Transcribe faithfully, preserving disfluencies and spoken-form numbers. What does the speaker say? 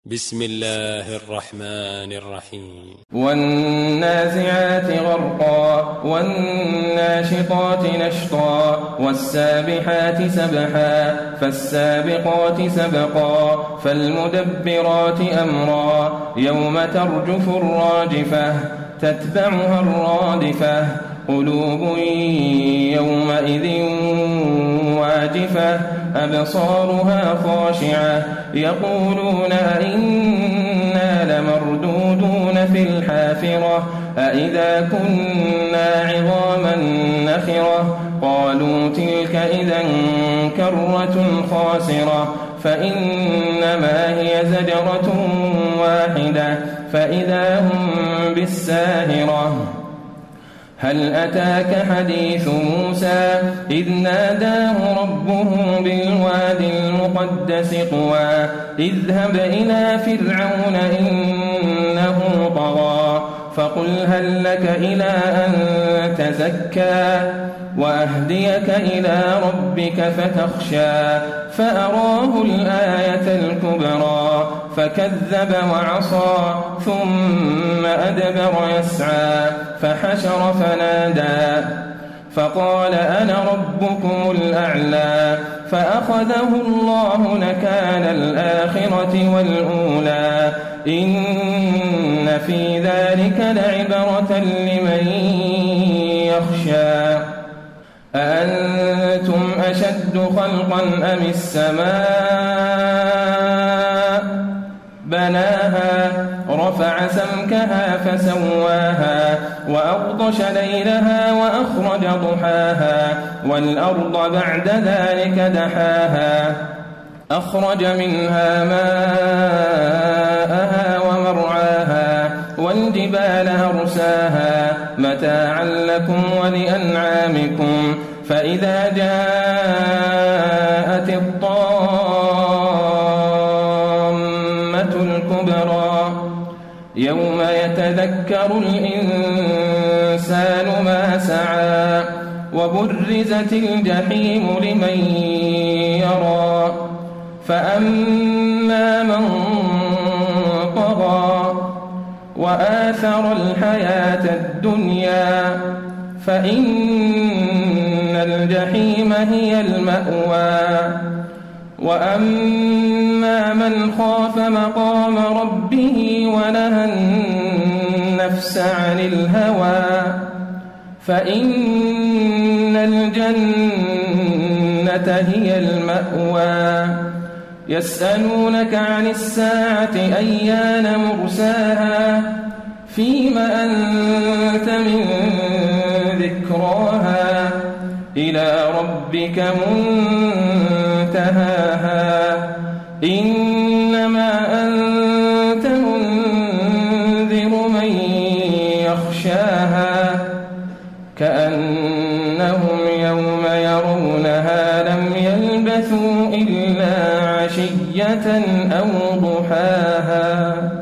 بسم الله الرحمن الرحيم والنازعات غرقا والناشطات نشطا والسابحات سبحا فالسابقات سبقا فالمدبرات أمرا يوم ترجف الراجفة تتبعها الرادفة قلوب يومئذ واجفة أبصارها خاشعة يقولون أئنا لمردودون في الحافرة أئذا كنا عظاما نخرة قالوا تلك إذا كرة خاسرة فإنما هي زجرة واحدة فإذا هم بالساهرة هل أتاك حديث موسى إذ ناداه ربه بالوادي المقدس طوى اذهب إلى فرعون إنه طغى فقل هل لك إلى أن تزكى وأهديك إلى ربك فتخشى فأراه الآية الكبرى فكذب وعصى ثم أدبر يسعى فحشر فنادى فقال أنا ربكم الأعلى فأخذه الله نكال الآخرة والأولى إن في ذلك لعبرة لمن يخشى أأنتم أشد خلقا أم السماء بناها رفع سمكها فسواها وأغطش ليلها وأخرج ضحاها والأرض بعد ذلك دحاها أخرج منها ماءها ومرعاها والجبال أرساها متاعا لكم ولأنعامكم فإذا جاءت الطامة الكبرى يوم يتذكر الإنسان ما سعى وبرزت الجحيم لمن يرى فأما من طغى وآثر الحياة الدنيا فإن الجحيم هي المأوى وأما من خاف مقام ربه ونهى النفس عن الهوى فإن الجنة هي المأوى يسألونك عن الساعة أيان مرساها فيم أنت من ذكراها إلى ربك منتهاها إنما أنت منذر من يخشاها كأنهم يوم يرونها لم يلبثوا إلا عشية أو ضحاها.